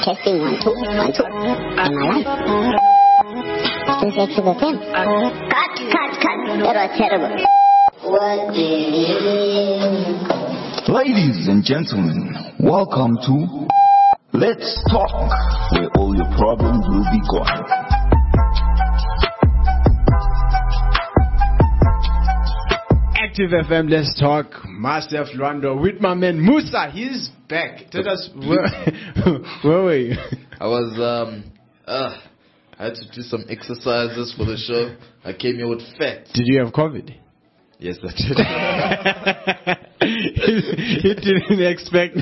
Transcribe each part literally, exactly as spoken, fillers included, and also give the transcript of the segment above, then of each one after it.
Testing one, two, one, two. Am I live? Too sexy the same. Cut, cut, cut. That was terrible. What did it Ladies and gentlemen, welcome to Let's Talk, where all your problems will be gone. Active F M, Let's Talk. Master Lwando with my man Musa. He's back. Tell us where, where were you? I was um uh I had to do some exercises for the show. I came here with fat. Did you have COVID? Yes, I did. He didn't expect.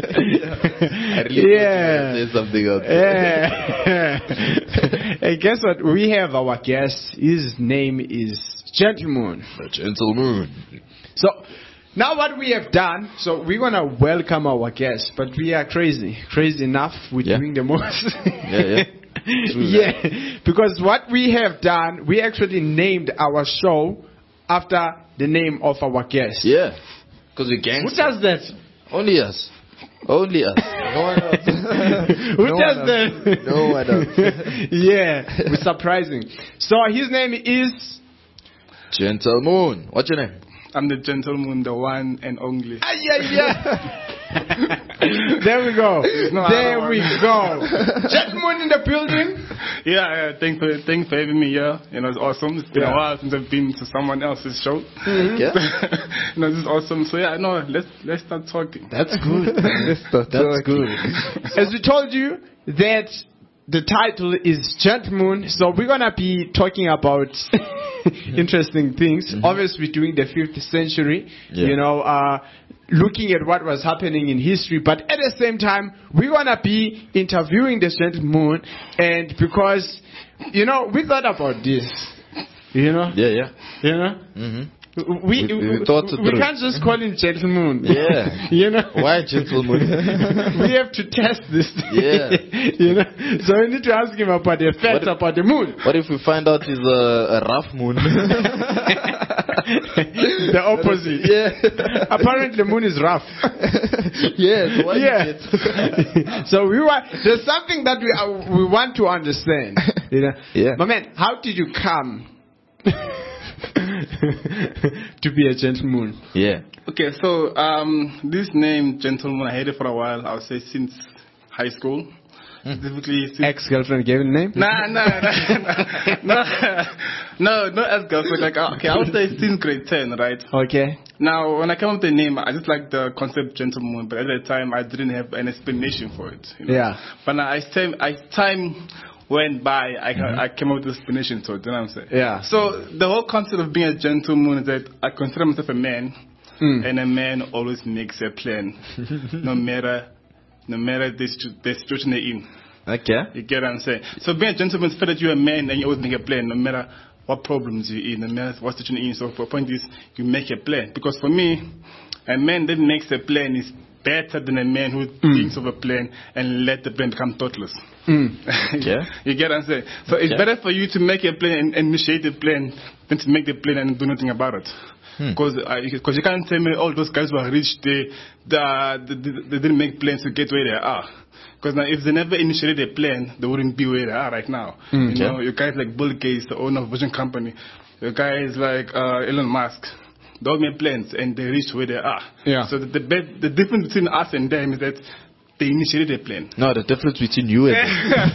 I really Yeah. wanted to say something else. Yeah. Hey, guess what? We have our guest. His name is Gentleman. A gentleman. So now what we have done, so we're gonna welcome our guest, but we are crazy, crazy enough. We're Yeah. doing the most. Yeah, yeah. True Yeah, because what we have done, we actually named our show after the name of our guest. Yeah. Because we're Who gangsters. does that? Only us. Only us. No one else. Who No does one that? else. No one else. Yeah, it's surprising. So his name is. Gentleman. What's your name? I'm the gentleman, the one and only. Ah, yeah, yeah. There we go. No, there I we don't go. Gentleman in the building. Yeah, yeah, thanks for thanks for having me here. You know, it's awesome. It's been Yeah. a while since I've been to someone else's show. Yeah. You know, this is awesome. So yeah, no, let's let's start talking. That's good. That's good. As we told you that the title is Gentleman, so we're gonna be talking about interesting things. Mm-hmm. Obviously, during the fifth century, Yeah. you know, uh, looking at what was happening in history, but at the same time, we're gonna be interviewing this gentleman, and because, you know, we thought about this, you know, Yeah, yeah. you know. Mm-hmm. We, We- we, we thought it we through. can't just call him gentleman. Yeah. You know. Why gentleman? We have to test this. Yeah. You know. So we need to ask him about the facts What if- about the moon. What if we find out he's a, a rough moon? The opposite. Yeah. Apparently, the moon is rough. Yes. Why Yeah. is it? So we want. There's something that we uh, we want to understand. You know. Yeah. But man, how did you come to be a gentleman? Yeah. Okay, so um, this name, gentleman, I had it for a while. I would say since high school, specifically. Since Ex-girlfriend gave it a name? Nah, nah, nah, nah, no, no, as girlfriend. Like, okay, I would say since grade ten, right? Okay. Now, when I came up with the name, I just like the concept gentleman, but at the time, I didn't have an explanation for it. You know? Yeah. But now, as time, as time went by, I, I came up with an explanation to it. You know what I'm saying? Yeah. So the whole concept of being a gentleman is that I consider myself a man, Mm. and a man always makes a plan, no matter, no matter the, situ- the situation they're in. Okay. You get what I'm saying? So being a gentleman is that you're a man and you always make a plan, no matter what problems you're in, no matter what situation you're in. So the point is, you make a plan. Because for me, a man that makes a plan is better than a man who thinks of a plan and let the plan become thoughtless. Mm. Okay. You get what I'm saying? So it's Okay. better for you to make a plan and initiate the plan than to make the plan and do nothing about it. Because uh, you, 'cause you can't tell me all those guys who are rich, they, they, they, they didn't make plans to get where they are. Because now if they never initiated a plan, they wouldn't be where they are right now. Mm. You know, you guys like Bill Gates, the owner of Virgin Company, you guys like uh, Elon Musk, they all made plans and they reached where they are. Yeah. So the, the, be- the difference between us and them is that they initiated a plan. No, the difference between you and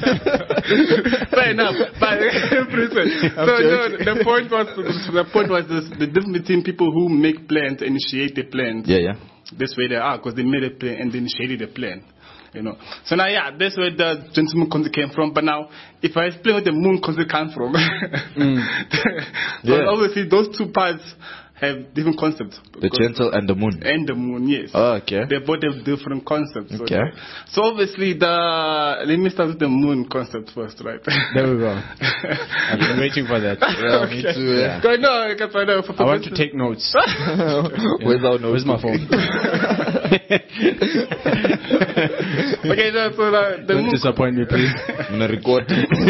Fair enough. But listen, so no, the point was the point was this, the difference between people who make plans and initiate the plans. Yeah, yeah. This way they are because they made a plan and they initiated a plan. You know. So now, yeah, that's where the gentleman concept came from. But now, if I explain where the moon concept comes from, Mm. because Yeah. obviously those two parts have different concepts. The gentle and the moon. And the moon, yes. Oh, okay. They both have different concepts. So, Okay. so obviously, the let me start with the moon concept first, right? There we go. I've been waiting for that. Yeah, me too. Yeah. Go- No, I can find out. I want to take notes. Where's our Where's my phone? Okay, so, so the, the Don't moon. disappoint me, please. I'm gonna record.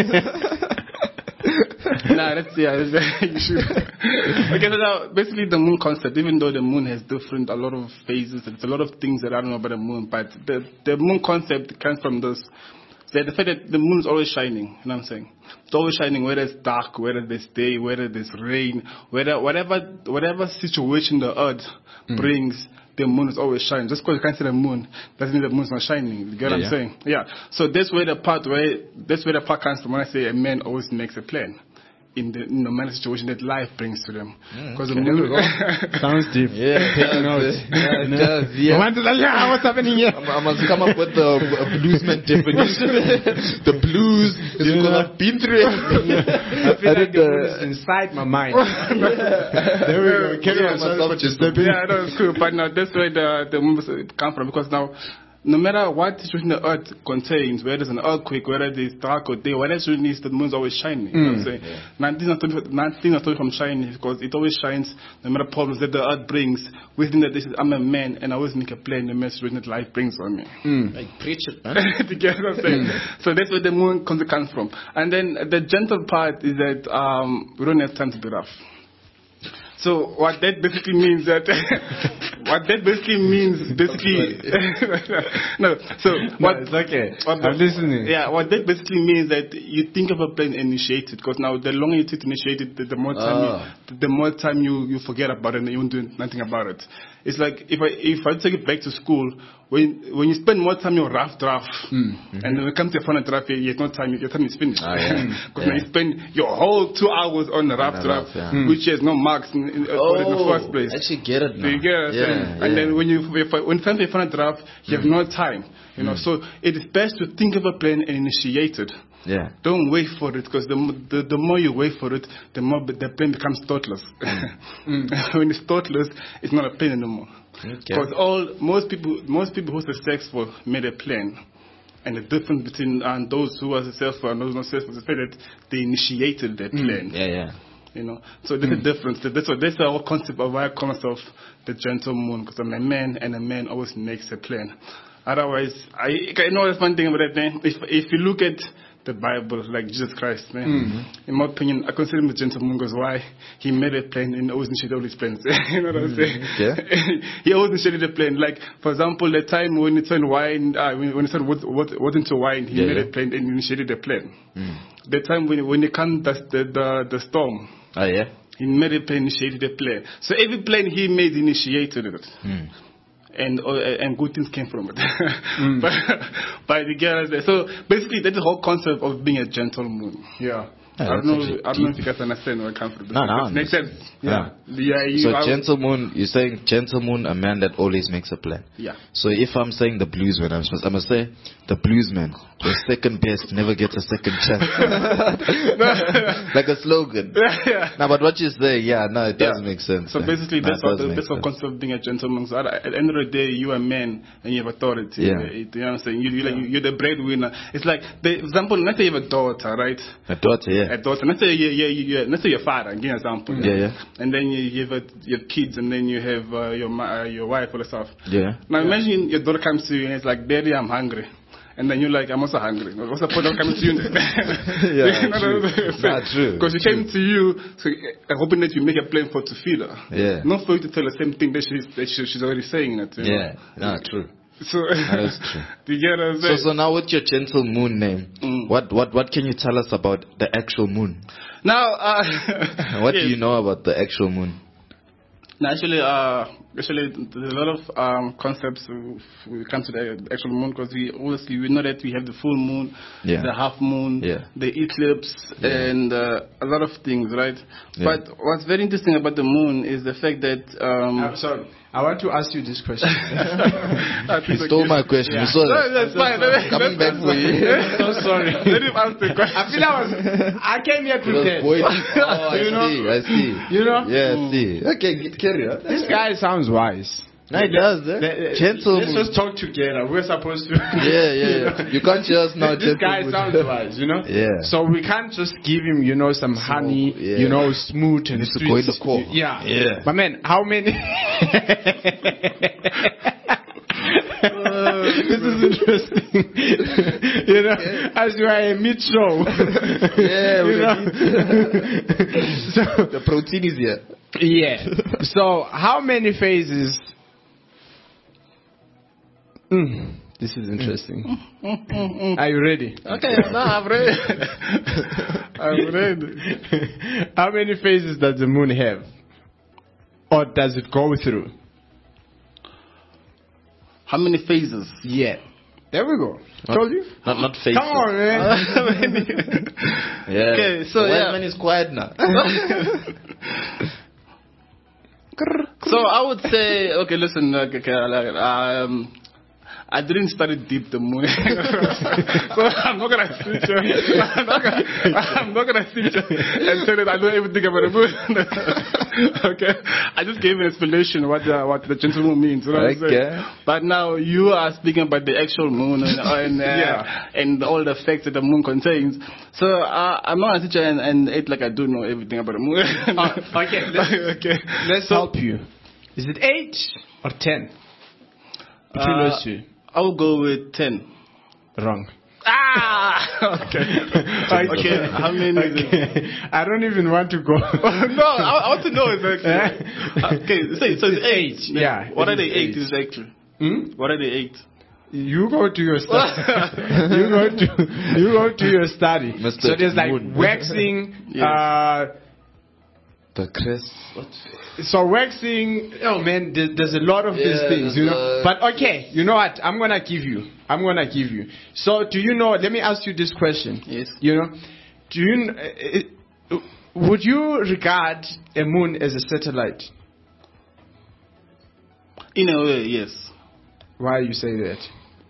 Nah, that's yeah, that's, you should. Okay, so now basically the moon concept. Even though the moon has different, a lot of phases, there's a lot of things that I don't know about the moon, but the the moon concept comes from this So the fact that the moon is always shining, you know what I'm saying? It's always shining, whether it's dark, whether there's day, whether there's rain, whether whatever whatever situation the earth mm. brings, the moon is always shining. Just because you can't see the moon doesn't mean the moon's not shining. You get what yeah, I'm saying? Yeah. So that's where the part where that's where the part comes from when I say a man always makes a plan. In the no matter situation that life brings to them, because mm, okay. the moon sounds deep. Yeah, take notes. Yeah, it does. Yeah. yeah. What's happening here? I must come up with the uh, bluesman definition. The blues is you because I've been through it. I feel I like the moon is inside my mind. There we go. Carry on. Yeah, that's cool. But now that's where the the moon come from, because now, no matter what situation the earth contains, whether it's an earthquake, whether it's dark or day, whatever situation is, the moon's always shining. Mm. You know what I'm saying? Yeah. Nothing's not nothing not from shining, because it always shines no matter problems that the earth brings. Within that, this is, I'm a man and I always make a plan no matter situation that life brings on me. Mm. Like preach it, man. You get what I'm saying? Mm. So that's where the moon comes from. And then the gentle part is that um, we don't have time to be rough. So what that basically means that what that basically means basically no so what no, it's okay what I'm listening. Yeah, what that basically means that you think of a plan and initiate it, because now the longer you take to initiate it, the, the more time oh. you, the more time you, you forget about it and you won't do nothing about it. It's like if I if I take it back to school, when when you spend more time on rough draft, mm. mm-hmm. and when it comes to a final draft, you have no time. Your time is finished. Because oh, yeah. yeah. you spend your whole two hours on the rough draft, yeah. mm. which has no marks in, in, oh, in the first place. I actually get it now. You get it? Yeah, yeah. And yeah. then when you when it comes to a final draft, you mm. have no time. You know, mm. so it is best to think of a plan and initiate it. Yeah. Don't wait for it, because the, the the more you wait for it, the more the plan becomes thoughtless. Mm. When it's thoughtless, it's not a plan anymore. Because okay. all most people most people who are successful made a plan, and the difference between um, those who are successful and those not successful is the fact that they initiated their plan. Mm. Yeah, yeah. You know, so there's mm. a difference. That's what that's the whole concept of why I call myself the gentle moon, because I'm a man, and a man always makes a plan. Otherwise, I, I know there's one thing about that, man. If if you look at the Bible, like Jesus Christ, man, mm-hmm. in my opinion, I consider him a gentleman, because why? He made a plan and always initiated all his plans. You know what I'm saying? Yeah. He always initiated a plan. Like, for example, the time when he turned wine, uh, when, when he turned what, what, what into wine, he yeah, made yeah. a plan and initiated a plan. Mm. The time when when it comes the, the, the, the storm, oh, yeah. he made a plan, initiated a plan. So every plan he made, initiated it. Mm. And uh, and good things came from it. mm. But by the girls there. So basically, that's the whole concept of being a gentle moon. Yeah. Yeah, I don't know. I don't know if you guys understand where I come from. No, no. Makes sense. Yeah. yeah. yeah you, so I, gentle moon, you're saying gentle moon, a man that always makes a plan. Yeah. So if I'm saying the bluesman, I'm supposed, I must say the bluesman, the second best, never gets a second chance. Like a slogan. Yeah. No, but what you say, yeah, no, it does yeah. make sense. So basically, that's what the that's what concept of being a gentleman. So at the end of the day, you are a man and you have authority. Yeah. You know what I'm saying? You, you, like, you're the breadwinner. It's like, the example, let's say you have a daughter, right? A daughter, yeah. A daughter. Let's say you, you, you, let's say your father. Give an example. Yeah, yeah. And then you, you have a, you have kids, and then you have uh, your uh, your wife, all the stuff. Yeah. Now yeah. imagine your daughter comes to you and it's like, Daddy, I'm hungry. And then you're like, I'm also hungry. What's the point of coming to you? Yeah, you know true. Not true. Because she came to you, so uh, hoping that you make a plan for to feed her. Yeah. Not for you to tell the same thing that she's that she, she's already saying it. You know? Yeah. No, true. So that is true. Do you get what I'm saying? So, so now with your gentle moon name, mm. what, what, what can you tell us about the actual moon? Now, uh, what yes. do you know about the actual moon? Now, actually, uh, actually, there's a lot of um, concepts when we come to the actual moon, because we obviously we know that we have the full moon, yeah. the half moon, yeah. the eclipse, yeah. and uh, a lot of things, right? Yeah. But what's very interesting about the moon is the fact that. Um, I'm sorry. I want to ask you this question. You stole my question. Yeah. You saw that. No, that's fine. So coming back for you. So sorry. Let him ask the question. I feel I was. I came here prepared. Oh, I you know? see. I see. You know? Yeah, I see. Okay, get carry on. This guy sounds wise. No, it does, eh? Gentle. Let's just talk together. We're supposed to. Yeah, yeah, yeah. You can't just now. This guy sounds wise, you know. Yeah. So we can't just give him, you know, some honey, yeah. you know, smooth and to go in the core. Yeah. Yeah. But man, how many? Uh, this is interesting. You know, yeah. As you are a meat show. Yeah, you know? So the protein is here. Yeah. So how many phases? Mm, This is interesting. Are you ready? Okay, no, I'm ready. I'm ready. How many phases does the moon have? Or does it go through? How many phases? Yeah. There we go. Not, Told you? Not, not faces. Come on, man. Yeah. Okay, so, the yeah. man is quiet now. So I would say, okay, listen, like, okay, like, um, I didn't study deep the moon, so I'm not gonna sit here. I'm not gonna, I'm not gonna sit here and tell that I know everything about the moon. Okay, I just gave an explanation what the, what the gentleman means. You know what I'm Okay. saying? But now you are speaking about the actual moon and and, uh, Yeah. and all the facts that the moon contains. So uh, I'm not gonna sit here and, and act like I do know everything about the moon. Uh, okay, let's, okay. let's So- help you. Is it eight or ten? Between Uh, those two. I'll go with ten. Wrong. Ah! Okay. Okay. How many is it? Okay. I don't even want to go. No, I, I want to know exactly. Okay, so, so it's eight. Eight, yeah, What it are the is eight eight. exactly? Hmm? What are the eight? You go to your study. you go to you go to your study. Mister So there's like Moon. waxing. Yes. Uh, The crest. What? so waxing. Oh man, there, there's a lot of these Yeah, things, you know. there's, uh, But okay, you know what? I'm gonna give you. I'm gonna give you. So do you know? Let me ask you this question. Yes. You know, do you? kn- Uh, uh, would you regard a moon as a satellite? In a way, yes. Why you say that?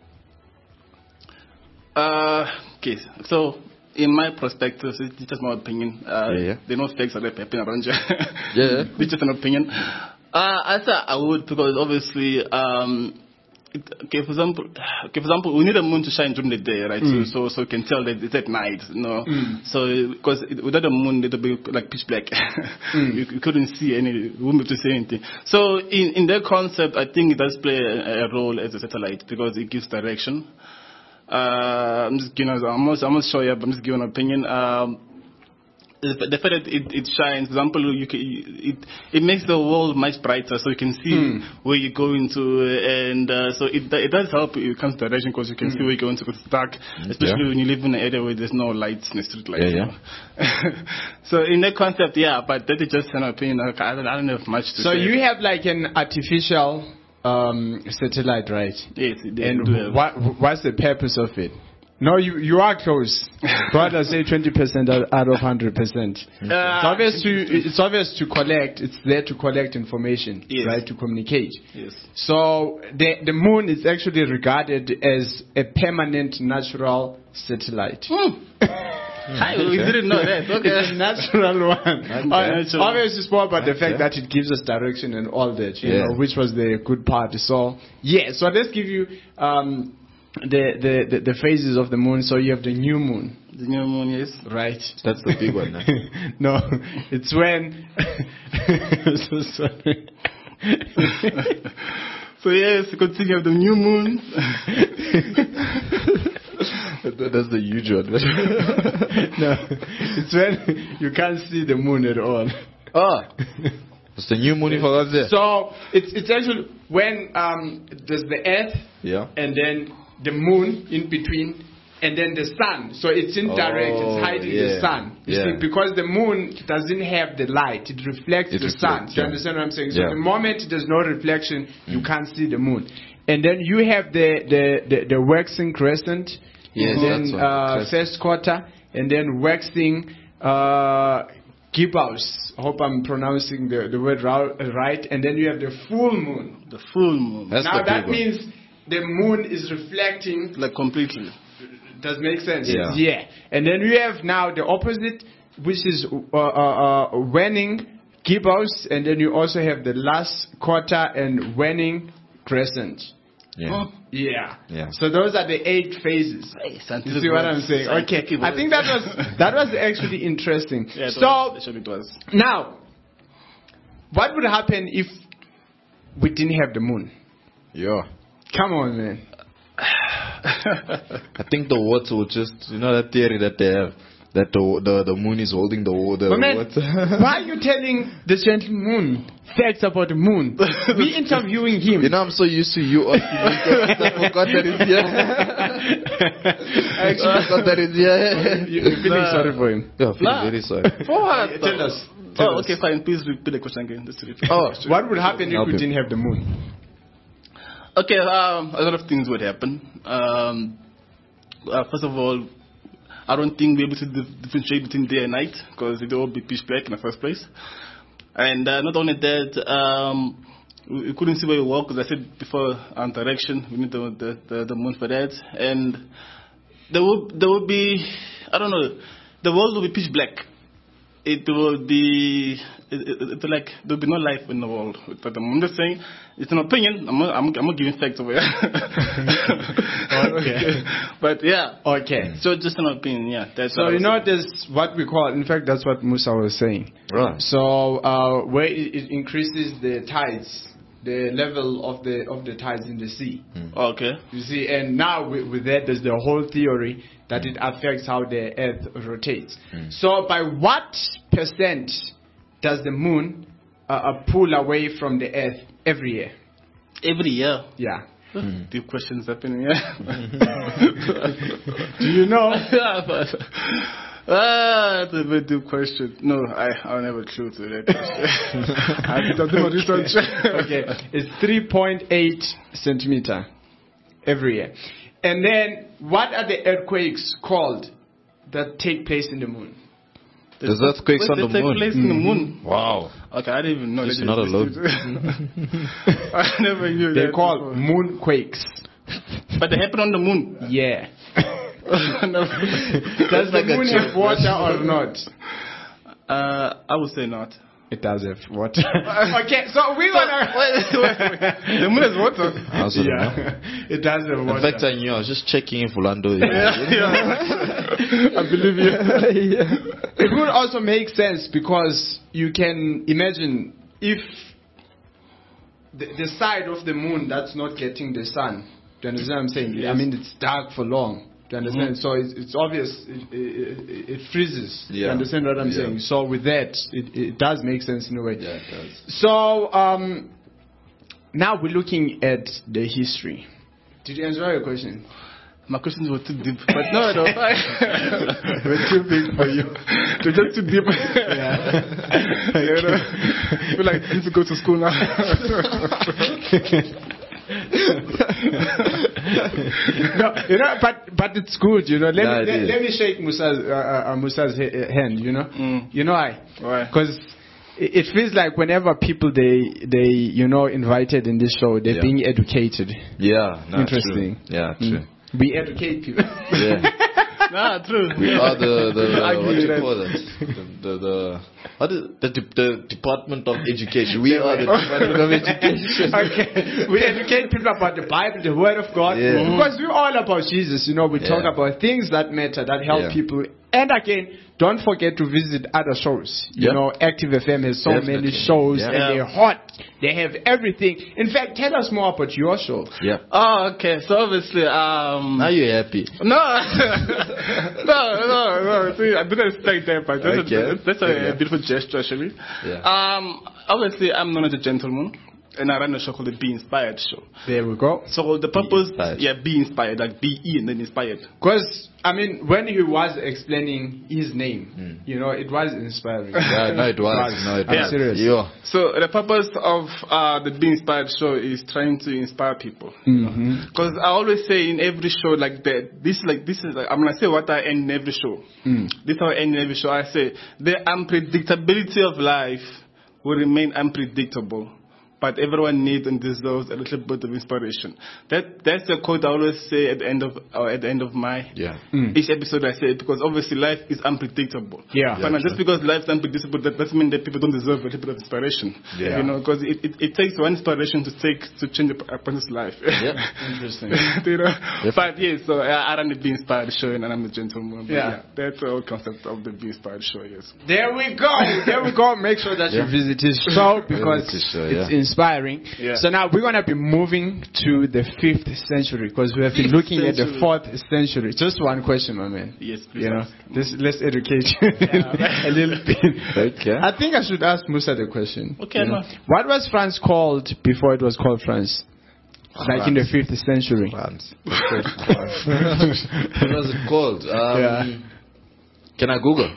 Uh, okay, so in my perspective, it's just my opinion. Uh, Yeah, yeah. There are no facts that are happening around you. Yeah. It's just an opinion. Uh, I say I would because obviously, um, it, okay, for example, okay, for example, we need a moon to shine during the day, right? So, so, so you can tell that it's at night, you know. So, because it, without the moon, it'll be like pitch black. you, you couldn't see any, you wouldn't be able to see anything. So, in in that concept, I think it does play a, a role as a satellite because it gives direction. Uh, I'm just giving, I'm not, I'm not sure yet, but I'm just giving an opinion. Um, the the fact that it, it shines, for example, you can, it it makes the world much brighter, so you can see where you're going to, and uh, so it it does help when it comes to direction because you can see where you're going to. Because it's dark, especially Yeah. when you live in an area where there's no lights in the street lights. Yeah, yeah. So in that concept, yeah, but that is just an opinion. Like, I don't, I don't have much to So say. you have like an artificial um, satellite, right? Yes, they do And have. what what's the purpose of it? No, you you are close. Brother say twenty percent out of one hundred percent. It's Uh, obvious to it's obvious to collect. It's there to collect information, Yes. right? To communicate. Yes. So the the moon is actually regarded as a permanent natural satellite. Hi, we didn't know that. It's a Okay. natural one. Uh, Natural. obviously, small, but the fact Okay. that it gives us direction and all that, you Yeah. know, which was the good part. So, yeah. So let's give you um, the, the the the phases of the moon. So you have the new moon, The new moon, yes. right? That's the big one now. No, it's when. So sorry. So yes, continue of the new moon. That's the huge one. No, it's when you can't see the moon at all. Oh. It's the new moon for us there. So it's it's actually when um, there's the earth Yeah. and then the moon in between and then the sun. So it's indirect, Oh, it's hiding yeah. the sun. You Yeah. see, because the moon doesn't have the light, it reflects It the sun. reflects, Do you yeah. understand what I'm saying? So Yeah. the moment there's no reflection, you can't see the moon. And then you have the the, the, the waxing crescent, Yes, and then that's one. uh, Crescent. first quarter, and then waxing uh, gibbous. I hope I'm pronouncing the, the word rou- right. And then you have the full moon. The full moon. That's Now the that big one. means the moon is reflecting. Like completely. Does make sense? Yeah. Yeah. And then we have now the opposite, which is uh, uh, uh, waning gibbous, and then you also have the last quarter and waning crescent. Yeah. Yeah. Yeah. So those are the eight phases. You see what I'm saying? Okay. I think that was that was actually interesting. Yeah, it so was. It was. now, what would happen if we didn't have the moon? Yeah. Come on, man. I think the water will just, you know, that theory that they have, that the the, the moon is holding the water. But man, What? why are you telling the gentle moon facts about the moon? We interviewing him. You know, I'm so used to you asking me questions, I forgot that it's here. I actually forgot that it's here. You're feeling Nah. sorry for him. Yeah, I feel Nah. very sorry. For what? Tell us. Tell Oh, us. okay, fine. Please repeat the question again. Just repeat. Oh, what would happen if Help we him. didn't have the moon? Okay, um, a lot of things would happen. Um, uh, first of all, I don't think we're able to dif- differentiate between day and night because it will all be pitch black in the first place. And uh, not only that, um, we, we couldn't see where we walk because I said before on direction, we need the, the, the, the moon for that. And there will, there will be, I don't know, the world will be pitch black. It will be, it, it, it will like, there will be no life in the world. But I'm just saying, it's an opinion. I'm not, I'm, I'm not giving facts away. Okay. But yeah. Okay. So just an opinion, yeah. That's So what I you was know, saying. there's what we call. In fact, that's what Musa was saying. Right. So uh, where it, it increases the tides, the level of the of the tides in the sea. Okay. You see, and now with, with that, there's the whole theory that it affects how the Earth rotates. So by what percent does the moon uh, uh, pull away from the Earth every year? Every year. Yeah. Deep questions happening, yeah. Do you know? Yeah, but, ah, that's a very deep question. No, I, I don't have a clue to that question. I have to do my research. Okay, it's three point eight centimeter every year. And then, what are the earthquakes called that take place in the moon? There's earthquakes Where on the they take moon. place in the moon. Wow. Okay, I didn't even know. Just that not existed. alone. I never knew They're that called before. moonquakes. But they happen on the moon. Yeah. I never- Does the like a moon trick have water or not? uh, I would say not. It does have water. Okay, so we're gonna. Wait, wait, wait. The moon has water. I also don't know. Yeah, it does have In water. fact, I knew. I was just checking if Orlando is. I believe you. It would also make sense because you can imagine if the, the side of the moon that's not getting the sun. Do you understand what I'm saying? I mean, it's dark for long. Do you understand? So it's, it's obvious it, it, it freezes. Do you Yeah. understand what I'm Yeah. saying? So with that, it, it does make sense in a way. Yeah, it does. So um, now we're looking at the history. Did you answer your question? My questions were too deep, but no, I don't. They're too big for you. They're just too deep. Yeah. You know, I feel like I need to go to school now. No, you know, but but it's good, you know. Let Yeah, me it let, is. let me shake Musa's uh, uh, Musa's ha- hand, you know. Mm. You know why? Why? Because it, it feels like whenever people they they you know invited in this show, they're Yeah. being educated. Yeah. No, Interesting. True. Yeah, true. We educate people. Yeah. Nah, true. We are the, the I what agree do you with call that? The, the, the, what is, the, de- the Department of Education. We are the Department of Education. Okay, we educate people about the Bible, the Word of God, Yeah. because we're all about Jesus. You know, we talk Yeah. about things that matter, that help Yeah. people. And again, don't forget to visit other shows. You Yeah. know, Active F M has so Definitely. many shows, Yeah. and they're hot. They have everything. In fact, tell us more about your show. Yeah. Oh, okay. So obviously, um, Now you're happy. no, no, no, no. See, I didn't expect that, but that's, Okay. a, that's a Yeah. beautiful gesture, actually. Yeah. Um, obviously, I'm known as a gentleman, and I run a show called the Be Inspired Show. There we go. So the purpose, Inspired. yeah, be inspired, like B E and then inspired. Because, I mean, when he was explaining his name, you know, it was inspiring. Yeah, no, it was. No, it I'm was. serious. Yeah. So the purpose of uh, the Be Inspired Show is trying to inspire people. Mm-hmm. Because I always say in every show, like that, this, like this is, like, I'm gonna say what I end in every show. Mm. This is how I end in every show. I say the unpredictability of life will remain unpredictable, but everyone needs and deserves a little bit of inspiration. That that's the quote I always say at the end of or at the end of my Yeah. Mm. each episode. I say it because obviously life is unpredictable. Yeah. But now just because life is unpredictable, that doesn't mean that people don't deserve a little bit of inspiration. Yeah. You know, because it, it, it takes one inspiration to take to change a, a person's life. Yeah. Interesting. you know? Yep. But yes, so I, I run the Be Inspired Show and I'm a gentleman. But Yeah. yeah. That's the whole concept of the Be Inspired Show, yes. There we go. There we go. Make sure that Yeah. you visit his show because Visit his show, it's yeah. inspiring. Yeah. So now we're gonna be moving to the fifth century because we have been looking at the century. fourth century. Just one question, my man. Yes, please. You know, ask. this let's educate you a little bit. Okay. I think I should ask Musa the question. Okay, You know, no. what was France called before it was called France? Like in the fifth century. France. What was it called? Um, Yeah. Can I Google?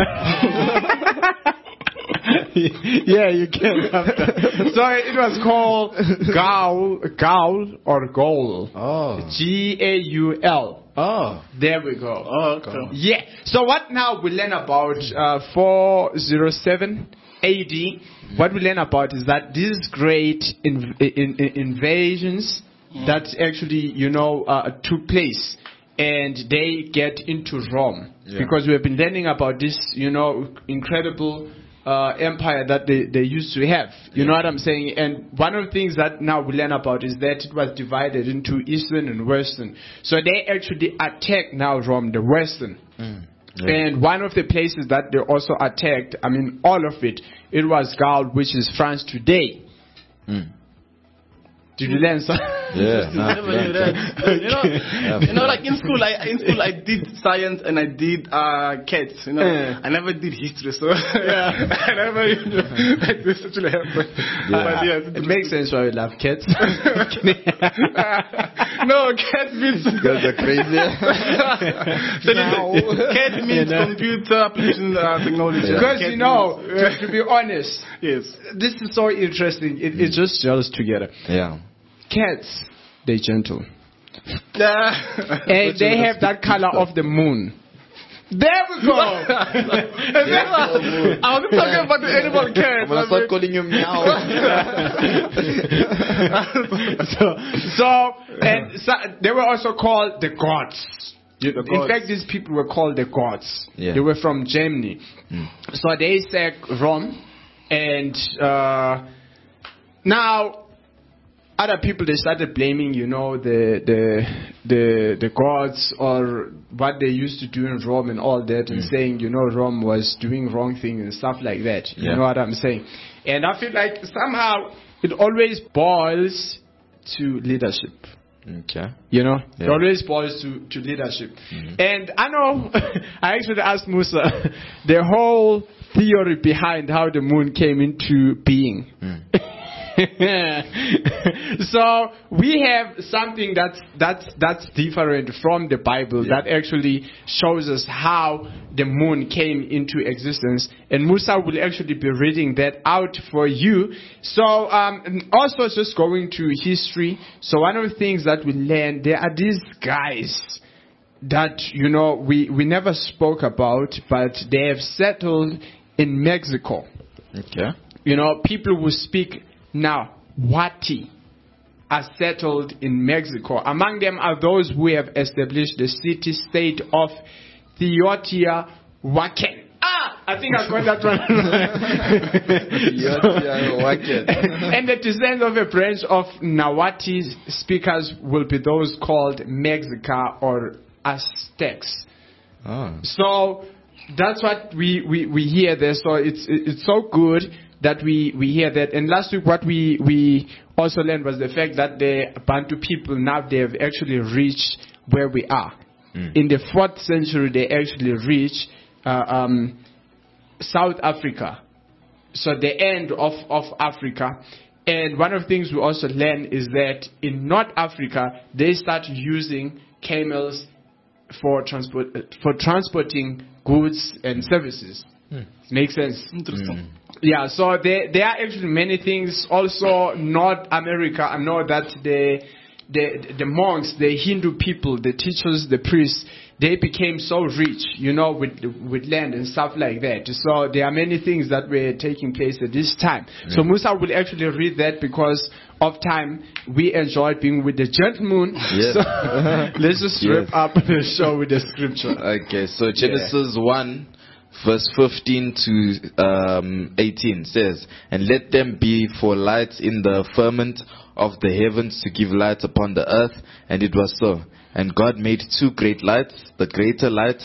Yeah, you can. After. So it was called Gaul, Gaul or Gaul. Oh. G A U L. Oh. There we go. Oh, okay. Yeah. So what now we learn about uh, four oh seven A D? What we learn about is that these great in, in, in invasions that actually, you know, uh, took place, and they get into Rome. Yeah. Because we have been learning about this, you know, incredible uh, empire that they, they used to have. You know what I'm saying? And one of the things that now we learn about is that it was divided into Eastern and Western. So they actually attacked now Rome, the Western. Mm. Yeah. And one of the places that they also attacked, I mean, all of it, it was Gaul, which is France today. Mm. Did you learn something? Yeah. nah, Never knew that. You know, you know, like in school, I in school I did science and I did uh, cats. You know, Yeah. I never did history, so yeah, I never you know, like this actually happened. But yeah, It makes sense why we love cats. no, cat means Girls are crazy. so listen, cat means computer application uh, technology. Because, Cat you know, means- to, to be honest, yes. this is so interesting. It, it just gels together. Yeah. Cats, they're gentle. Yeah. And they have that color of the moon. There we go. I was talking about the animal cat. I'm gonna start calling you meow. so, so, and so, they were also called the gods. You- The In gods. fact, these people were called the gods. Yeah. They were from Germany. So they sacked Rome, and uh, now other people, they started blaming, you know, the the the the gods or what they used to do in Rome and all that, and saying, you know, Rome was doing wrong things and stuff like that. You Yeah. know what I'm saying? And I feel like somehow it always boils to leadership. Okay. You know, it Yeah. always boils to, to leadership. And I know, I actually asked Musa the whole theory behind how the moon came into being. So we have something that's that's that's different from the Bible, Yeah. that actually shows us how the moon came into existence, and Musa will actually be reading that out for you. So um, and also just going to history. So one of the things that we learn, there are these guys that, you know, we we never spoke about, but they have settled in Mexico. Okay. You know, people who speak now Wati are settled in Mexico. Among them are those who have established the city-state of Teotihuacan. Ah, I think I got that one. Teotihuacan. And the descendants of a branch of Nahuatl speakers will be those called Mexica or Aztecs. Oh. So that's what we, we, we hear there. So it's it's so good that we, we hear that. And last week what we, we also learned was the fact that the Bantu people now, they have actually reached where we are. Mm. In the fourth century, they actually reached uh, um, South Africa. So the end of, of Africa. And one of the things we also learn is that in North Africa, they start using camels for transport for transporting goods and services. Makes sense. Interesting. Yeah, so there there are actually many things. Also, North America, I know that the the the monks, the Hindu people, the teachers, the priests, they became so rich, you know, with with land and stuff like that. So there are many things that were taking place at this time. So Musa will actually read that because of time. We enjoyed being with the gentleman. Yes. So let's just wrap Yes. up the show with the scripture. Okay, so Genesis one, verse fifteen to um, eighteen says, "And let them be for lights in the firmament of the heavens to give light upon the earth. And it was so. And God made two great lights, the greater light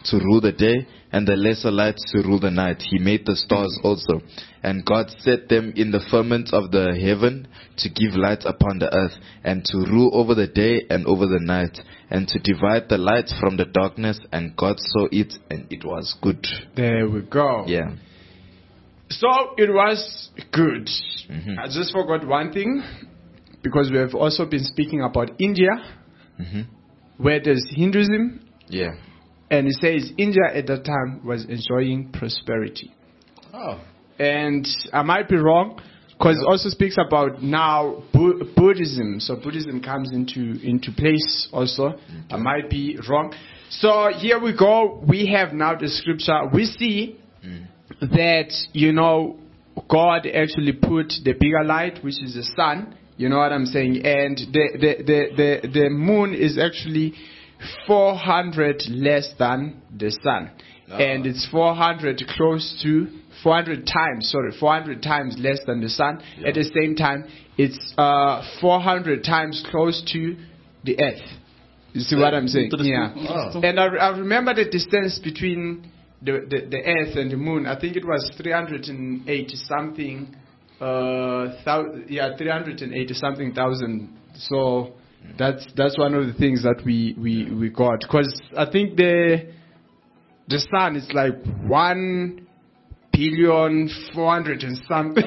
to rule the day, and the lesser lights to rule the night. He made the stars also. And God set them in the firmament of the heaven to give light upon the earth, and to rule over the day and over the night, and to divide the light from the darkness. And God saw it, and it was good. There we go. Yeah. So it was good. Mhm. I just forgot one thing, because we have also been speaking about India, Mhm. where there's Hinduism, Yeah. and it says India at that time was enjoying prosperity. Oh. And I might be wrong, because it also speaks about now Bu- Buddhism. So Buddhism comes into, into place also. I might be wrong. So here we go. We have now the scripture. We see Mm. that, you know, God actually put the bigger light, which is the sun. You know what I'm saying? And the, the, the, the, the moon is actually four hundred less than the sun. Ah. And it's four hundred close to, four hundred times, sorry, four hundred times less than the sun. Yeah. At the same time, it's uh, four hundred times close to the earth. You see what I'm saying? Interesting. Yeah. Interesting. And I, I remember the distance between the, the, the earth and the moon. I think it was three hundred eighty something, uh, thou, yeah, three hundred eighty something thousand. So that's that's one of the things that we, we, we got. Because I think the the sun is like one billion four hundred and something,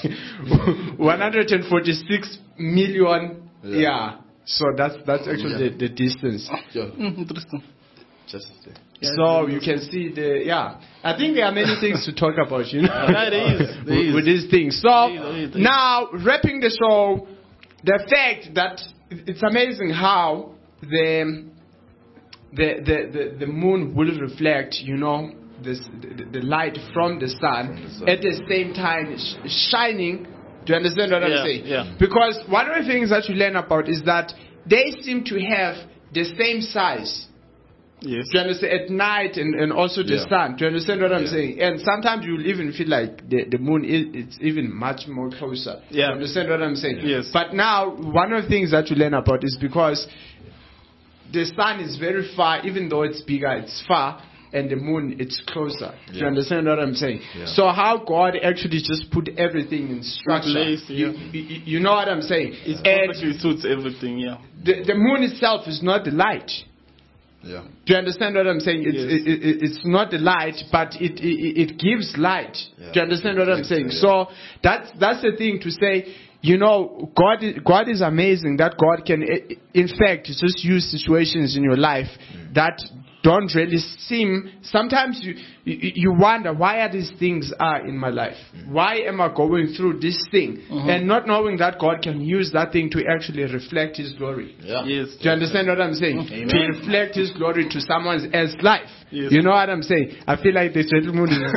one hundred forty-six million. Yeah. Yeah. So that's that's actually Yeah. the, the distance. Mm, interesting. Just So you can see the, yeah. I think there are many things to talk about, you know, Yeah, there is, there with, is. with these things. So There is, there is, there is. now, wrapping the show, the fact that it's amazing how the the the, the, the moon will reflect, you know, this, the, the light from the sun, From the sun. at the same time sh- shining. Do you understand what Yeah, I'm saying? yeah. Because one of the things that you learn about is that they seem to have the same size. Yes. Do you understand? At night and, and also the Yeah. sun. Do you understand what I'm Yeah. saying? And sometimes you'll even feel like the, the moon is it's even much more closer. Do Yeah. you understand what I'm saying? Yes. But now, one of the things that you learn about is because the sun is very far, even though it's bigger, it's far, and the moon, it's closer. Do you Yeah. understand what I'm saying? Yeah. So how God actually just put everything in structure. place, you, yeah. you, you know what I'm saying? It And perfectly suits everything, yeah. the, the moon itself is not the light. Yeah. Do you understand what I'm saying? It's, Yes. it, it, it's not the light, but it, it, it gives light. Yeah. Do you understand what I'm Yes, saying? yeah. So that's, that's the thing to say, you know, God, is- God is amazing that God can, eh, in fact, just use situations in your life that don't really seem, sometimes you, you, you wonder, why are these things are in my life? Why am I going through this thing? And not knowing that God can use that thing to actually reflect His glory. Yeah. Yes. Do you understand what I'm saying? Amen. To reflect His glory to someone else's life. Yes. You know what I'm saying? I feel like the gentleman is.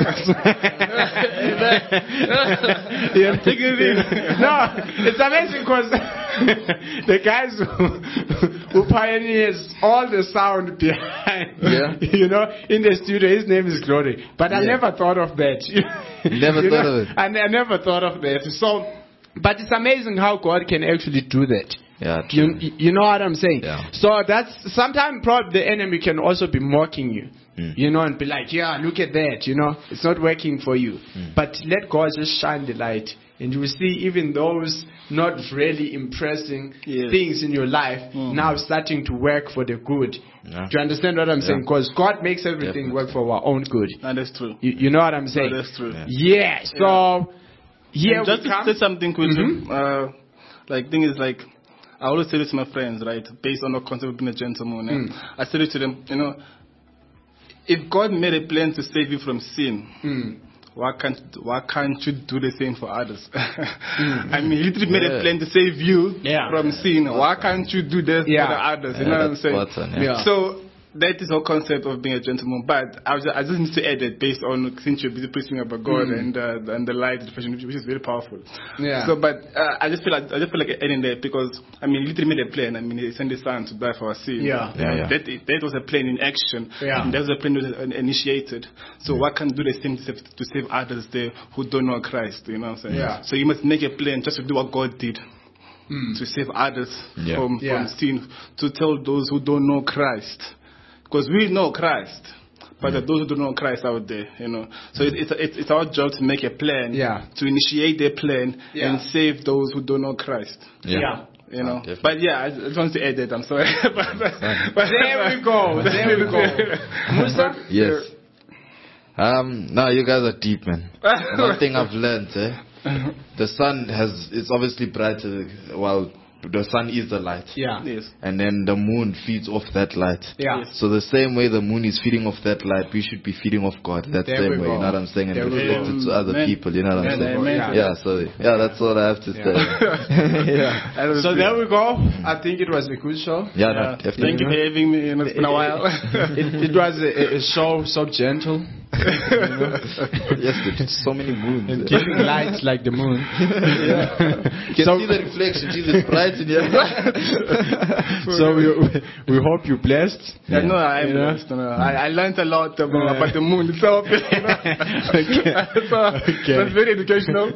Yeah. No, it's amazing because the guys who, who pioneers all the sound behind, Yeah. you know, in the studio, his name is Glory. But I Yeah. never thought of that. Never You thought know, of it. I, I never thought of that. So, but it's amazing how God can actually do that. Yeah. You, True. you know what I'm saying? Yeah. So that's sometimes probably the enemy can also be mocking you, Mm. you know, and be like, yeah, look at that, you know, it's not working for you. Mm. But let God just shine the light, and you will see even those not really impressing Yes. things in your life Mm. now starting to work for the good. Yeah. Do you understand what I'm saying? Yeah. Because God makes everything Definitely. work for our own good. And that's true. You, you know what I'm No, saying? that's true. Yeah. Yeah. So here And just we to come. say something quickly, Mhm. uh, like thing is like, I always say this to my friends, right? Based on the concept of being a gentleman, eh? Mm. I say it to them, you know, if God made a plan to save you from sin, Mm. why can't why can't you do the same for others? I mean, he literally made Yeah. a plan to save you Yeah. from sin. Why can't you do this Yeah. for the others? You Yeah, know what I'm that's saying? spot on, yeah. Yeah. So that is the whole concept of being a gentleman. But I, was, I just need to add that based on since you're busy preaching about God Mm. and uh, and the light, which which is very powerful. Yeah. So, but uh, I just feel like I just feel like adding that because I mean, he literally made a plan. I mean, he sent his son to die for our sin. Yeah. Yeah, yeah. That that was a plan in action. Yeah. And that was a plan that was initiated. So why can't do the same to save, to save others there who don't know Christ? You know what I'm saying? Yeah. So you must make a plan just to do what God did. Mm. To save others Yeah. from, Yeah. from sin, to tell those who don't know Christ. Because we know Christ, but there are those who don't know Christ out there, you know. So it, it's, it's it's our job to make a plan, Yeah. to initiate their plan Yeah. and save those who don't know Christ. Yeah. You know, definitely. but yeah, I just want to add that. I'm sorry. but, but, but There we go. There we go. Musa? Yes. Um, no, you guys are deep, man. One thing I've learned, eh, the sun has, it's obviously brighter, well, the sun is the light. Yeah. Yes. And then the moon feeds off that light. Yeah. So the same way the moon is feeding off that light, we should be feeding off God that There same we way. go. You know what I'm saying? And There we reflect go. it to other Amen. people. You know what I'm Amen, saying? amen. Yeah. Yeah. So yeah, that's all I have to say. yeah. So there we go. I think it was a good show. Yeah, no, Yeah. definitely. Thank you for having me. You know, it's been a while. It, it was a, a show so gentle. Yes, there's so many moons. And eh. giving light like the moon. You can So- see the reflection. Jesus, bright in here. So we, we hope you're blessed. Yeah, no, I'm You know? blessed, no, I, I learned a lot about, Yeah. about the moon itself. You know? so Okay. that's very educational.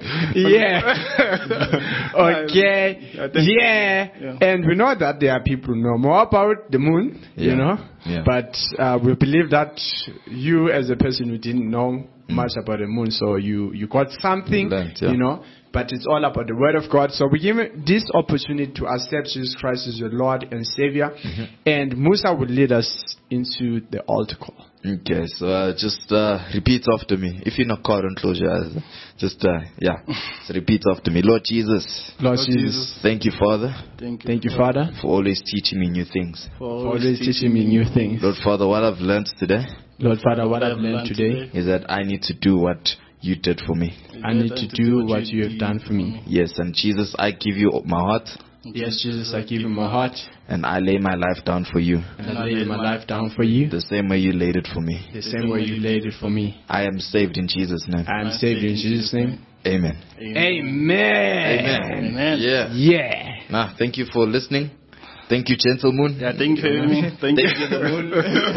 Yeah. Okay. Yeah, thank you. Yeah. Yeah. And we know that there are people who know more about the moon, you Yeah. know. Yeah. But uh, we believe that you, as a person who didn't know much about the moon, so you, you got something, Learned, yeah. you know. But it's all about the Word of God. So we give you this opportunity to accept Jesus Christ as your Lord and Savior. Mm-hmm. And Musa will lead us into the altar call. Okay, so uh, just uh, repeat after me. If you're not caught, don't close your eyes. Just, uh, yeah, so repeat after me. Lord Jesus, Lord, Lord Jesus, Jesus. thank you, Father, Thank you. thank you, Father, for always teaching me new things. for for always teaching me new things. Lord Father, what I've learned today Lord Father, what I've I've learned learned today, is that I need to do what you did for me. I need to do what you have done for me. Yes, and Jesus, I give you my heart, Yes, Jesus, I give you my heart, and I lay my life down for you, and I lay my life down for you, the same way you laid it for me. the same way you laid it for me. I am saved in Jesus' name. I am saved in Jesus' name. Amen. Amen. Amen. Yeah. Yeah. Nah, thank you for listening. Thank you, gentlemen. Yeah, thank you for having me. Thank, Thank you. you, the moon.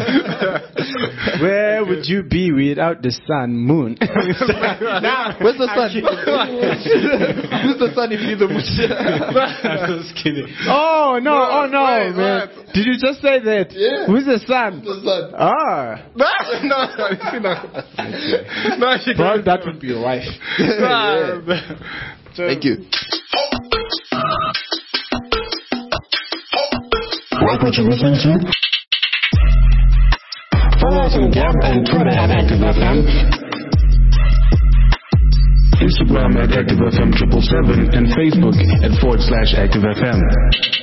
Where would you be without the sun, moon? Nah, Where's the sun? Who's the sun if you the moon? I'm just kidding. Oh no! Oh no, wait, man! what? Did you just say that? Yeah. Who's the sun? The sun. Ah, no, no, no. No, she probably that would be your wife. No. Thank you. Like what you're listening to? Follow us on Gab and Twitter at Active F M. Instagram at Active F M triple seven and Facebook at forward slash Active F M.